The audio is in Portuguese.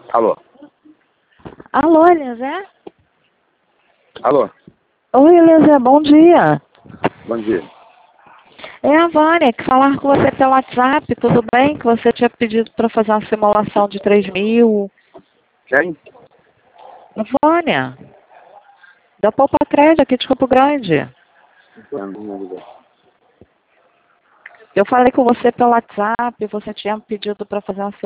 Alô? Alô, Eliezer? Alô? Oi, Eliezer, bom dia. Bom dia. É a Vânia, que falar com você pelo WhatsApp, tudo bem? Que você tinha pedido para fazer uma simulação de 3.000. Quem? Vânia, da Poupa Crédito aqui de Campo Grande. Eu falei com você pelo WhatsApp, você tinha pedido para fazer uma